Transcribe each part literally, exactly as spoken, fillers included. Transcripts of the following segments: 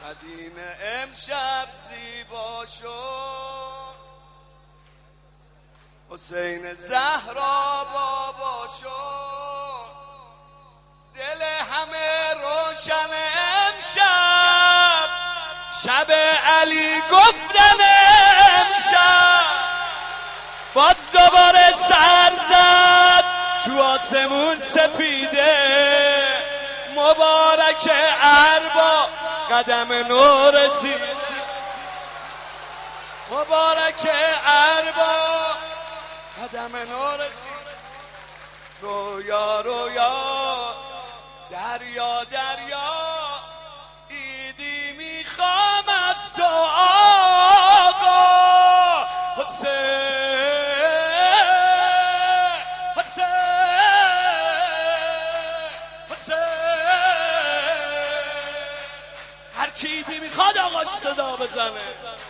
مدینه امشب زیبا شد، حسین زهرا بابا شد، دل همه روشن امشب، شب علی گفتن امشب، باز دوباره سر زد تو آسمون سپیده، مبارک اربا قدم نو رسید، مبارک اربا قدم نو رسید. رویا رویا دریا دریا ایدی میخوام از تو آقا حسین، حسین، حسین. هر کی ایدی میخواد آقاش صدا بزنه.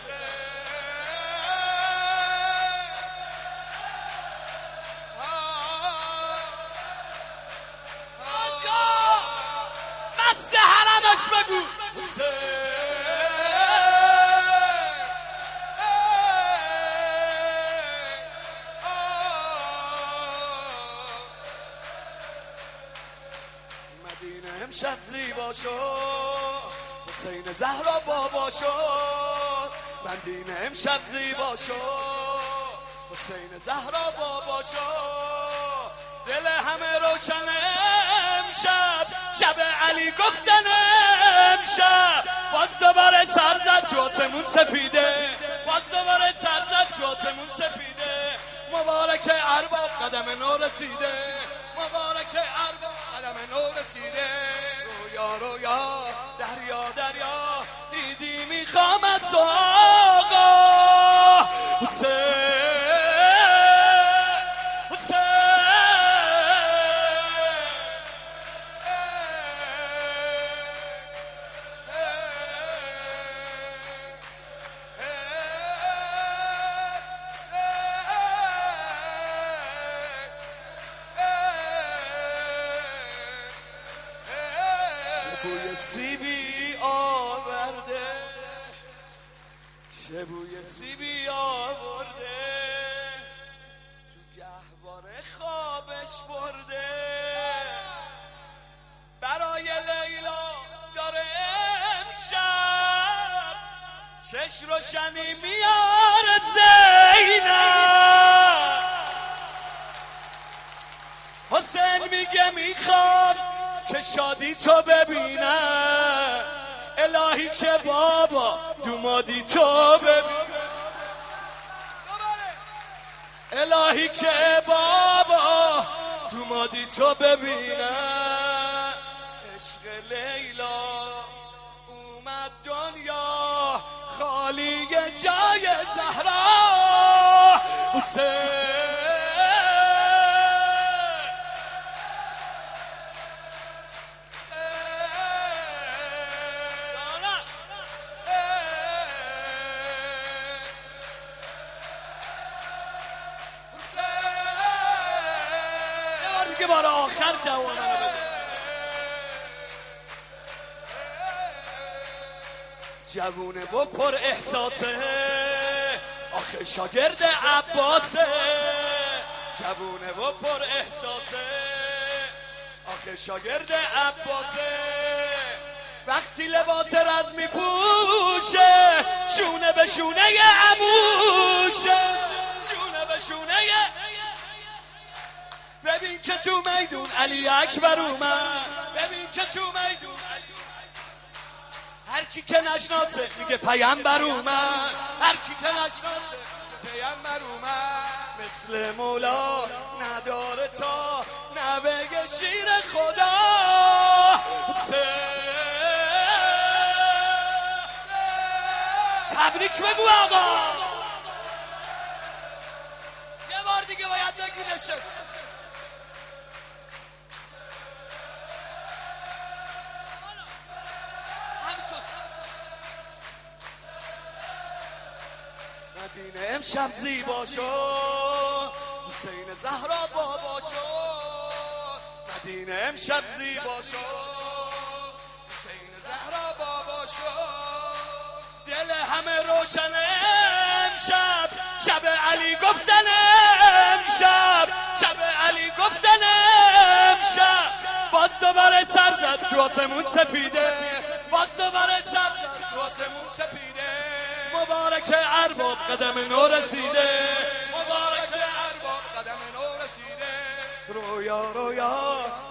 بگو مدینه امشب زیبا شد، حسین زهرا بابا شد، مدینه امشب زیبا شد، حسین زهرا بابا شد، دل همه روشن امشب، شب علی گفتن امشب، باز دوباره سر زد تو آسمون سپیده، باز دوباره سر زد تو آسمون سپیده، مبارک ارباب قدم نو رسیده، مبارک ارباب قدم نو رسیده. رویا رویا دریا دریا دیدی میخوام از تو آقا حسین، بوی سیبی آورده، چه بوی سیبی آورده، تو گهواره خوابش برده، برای لیلا داره امشب چش روشنی میاره زینب. حسین میگه میخواد که شادی تو ببینم، الهی که بابا دومادی تو ببینم، الهی که بابا دومادی تو ببینم. عشق لیلا اومد دنیا خالی جای زهرا حسین، که بار آخر جوانه بده. جوونه با پر احساسه آخه شاگرد عباسه، جوونه با پر احساسه آخه شاگرد عباسه، وقتی لباس رز میپوشه شونه به شونه عموشه، شونه به شونه. ببین که تو میدون علی اکبر اومد، ببین که تو میدون هر کی که نشناسه میگه پیامبر اومد، هر کی که نشناسه میگه پیامبر اومد. مثل مولا نداره تا نبگه شیر خدا حسین. تبریک بگو آقا، یه بار دیگه باید بگی نشست. مدینه امشب زیبا شد، حسین زهرا بابا شد، مدینه امشب زیبا شد، حسین زهرا بابا شد. روشن امشب، شب علی گفتن امشب، شب علی گفتن امشب. باز دوباره سر زد تو آسمون سپیده، باز دوباره سر زد تو آسمون سپیده. مبارک ارباب قدم نو رسیده، مبارک ارباب قدم نو رسیده. رویا رویا